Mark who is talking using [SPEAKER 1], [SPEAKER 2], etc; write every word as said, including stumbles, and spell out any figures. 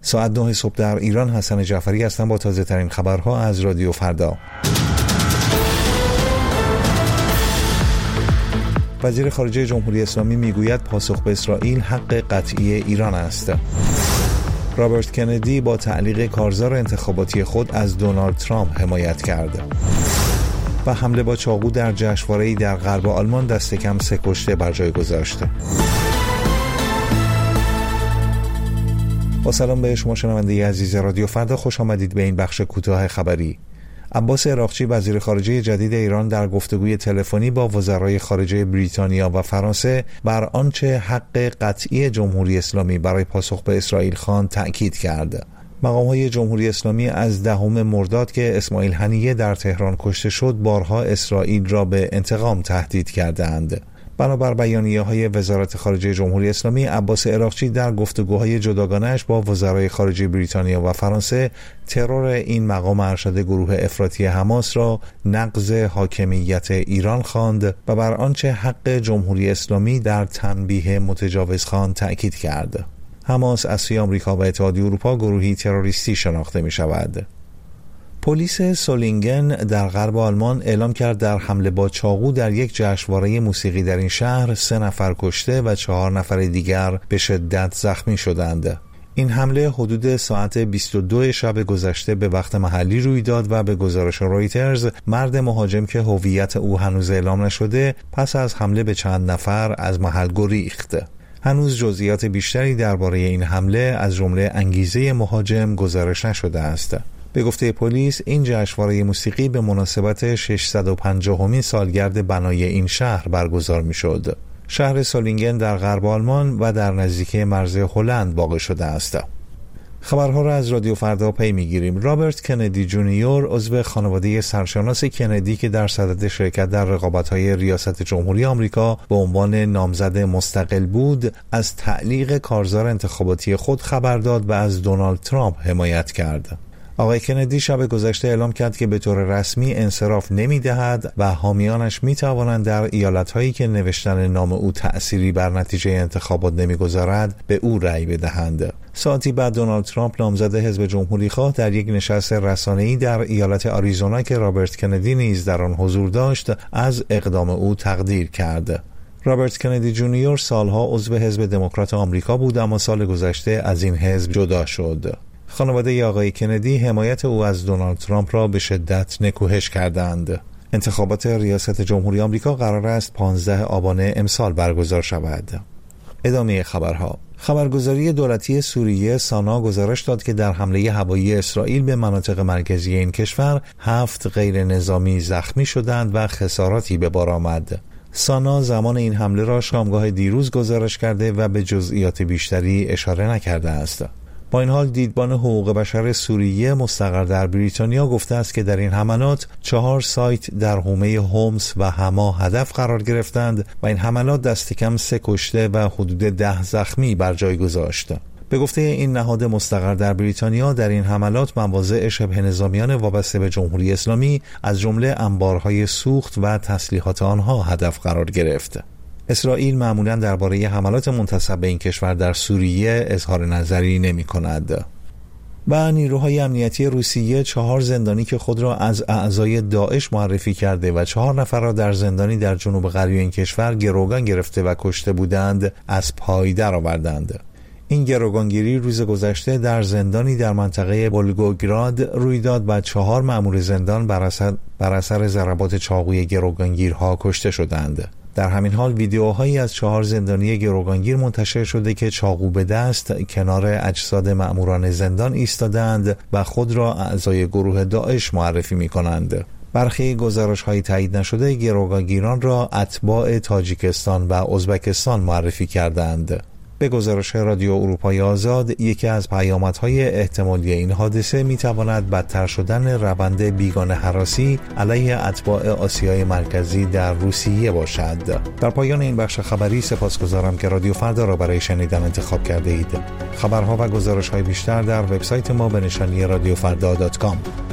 [SPEAKER 1] ساعت نه صبح در ایران. حسن جعفری هستم با تازه ترین خبرها از رادیو فردا. وزیر خارجه جمهوری اسلامی میگوید پاسخ به اسرائیل حق قطعی ایران است. رابرت کندی با تعلیق کارزار انتخاباتی خود از دونالد ترامپ حمایت کرد. و حمله با چاقو در جشنواره‌ای در غرب آلمان دست کم سه کشته بر جای گذاشت. با سلام به شما شنونده عزیز رادیو فردا، خوش آمدید به این بخش کوتاه خبری. عباس عراقچی وزیر خارجه جدید ایران در گفتگوی تلفنی با وزرای خارجه بریتانیا و فرانسه بر آنچه حق قطعی جمهوری اسلامی برای پاسخ به اسرائیل خواند تأکید کرد. مقام‌های جمهوری اسلامی از دهم مرداد که اسماعیل هنیه در تهران کشته شد بارها اسرائیل را به انتقام تهدید کردند. بنابر بیانیه‌های وزارت خارجه جمهوری اسلامی، عباس عراقچی در گفتگوهای جداگانه‌اش با وزرای خارجه بریتانیا و فرانسه ترور این مقام ارشد گروه افراطی حماس را نقض حاکمیت ایران خواند و بر آنچه حق جمهوری اسلامی در تنبیه متجاوزخوان تأکید کرد. حماس از سوی آمریکا و اتحادیه اروپا گروهی تروریستی شناخته می شود. پلیس سولینگن در غرب آلمان اعلام کرد در حمله با چاقو در یک جشنواره موسیقی در این شهر سه نفر کشته و چهار نفر دیگر به شدت زخمی شدند. این حمله حدود ساعت بیست و دو شب گذشته به وقت محلی روی داد و به گزارش رویترز مرد مهاجم که هویت او هنوز اعلام نشده پس از حمله به چند نفر از محل گریخت. هنوز جزئیات بیشتری درباره این حمله از جمله انگیزه مهاجم گزارش نشده است. به گفته پلیس این جشنواره موسیقی به مناسبت ششصد و پنجاهمین سالگرد بنای این شهر برگزار می‌شد. شهر سولینگن در غرب آلمان و در نزدیکی مرز هلند واقع شده است. خبرها را از رادیو فردا پی می‌گیریم. رابرت کندی جونیور عضو خانواده سرشناس کندی که در صدد شرکت در رقابت‌های ریاست جمهوری آمریکا به عنوان نامزد مستقل بود، از تعلیق کارزار انتخاباتی خود خبر داد و از دونالد ترامپ حمایت کرد. آقای کندی شب گذشته اعلام کرد که به طور رسمی انصراف نمی‌دهد و حامیانش می‌توانند در ایالت‌هایی که نوشتن نام او تأثیری بر نتیجه انتخابات نمی‌گذارد به او رأی بدهند. ساعتی بعد دونالد ترامپ نامزد حزب جمهوری‌خواه در یک نشست رسانه‌ای در ایالت آریزونا که رابرت کندی نیز در آن حضور داشت از اقدام او تقدیر کرد. رابرت کندی جونیور سالها عضو حزب دموکرات آمریکا بود اما سال گذشته از این حزب جدا شد. خانواده آقای کندی حمایت او از دونالد ترامپ را به شدت نکوهش کردند. انتخابات ریاست جمهوری آمریکا قرار است پانزده آبان امسال برگزار شود. ادامه خبرها. خبرگزاری دولتی سوریه سانا گزارش داد که در حمله هوایی اسرائیل به مناطق مرکزی این کشور هفت غیر نظامی زخمی شدند و خساراتی به بار آمد. سانا زمان این حمله را شامگاه دیروز گزارش کرده و به جزئیات بیشتری اشاره نکرده است. با این حال دیدبان حقوق بشر سوریه مستقر در بریتانیا گفته است که در این حملات چهار سایت در حومه هومس و حما هدف قرار گرفتند و این حملات دست کم سه کشته و حدود ده زخمی بر جای گذاشت. به گفته این نهاد مستقر در بریتانیا در این حملات مواضع شبه نظامیان وابسته به جمهوری اسلامی از جمله انبارهای سوخت و تسلیحات آنها هدف قرار گرفت. اسرائیل معمولاً درباره حملات منتسب به این کشور در سوریه اظهار نظری نمی کند. و نیروهای امنیتی روسیه چهار زندانی که خود را از اعضای داعش معرفی کرده و چهار نفر را در زندانی در جنوب غربی این کشور گروگان گرفته و کشته بودند از پای درآوردند. این گروگانگیری روز گذشته در زندانی در منطقه ولگوگراد روی داد و چهار مأمور زندان بر اثر بر اثر ضربات چاقوی گروگانگیرها کشته شدند. در همین حال ویدیوهایی از چهار زندانی گروگانگیر منتشر شده که چاقو به دست کنار اجساد مأموران زندان ایستادند و خود را اعضای گروه داعش معرفی می‌کنند. برخی گزارش‌های تایید نشده گروگانگیران را اتباع تاجیکستان و ازبکستان معرفی کردند. به گزارش رادیو اروپای آزاد، یکی از پیامدهای احتمالی این حادثه میتواند بدتر شدن روند بیگانه هراسی علیه اتباع آسیای مرکزی در روسیه باشد. در پایان این بخش خبری سپاسگزارم که رادیو فردا را برای شنیدن انتخاب کرده اید. خبرها و گزارش‌های بیشتر در وبسایت ما به نشانی رادیو فردا دات کام.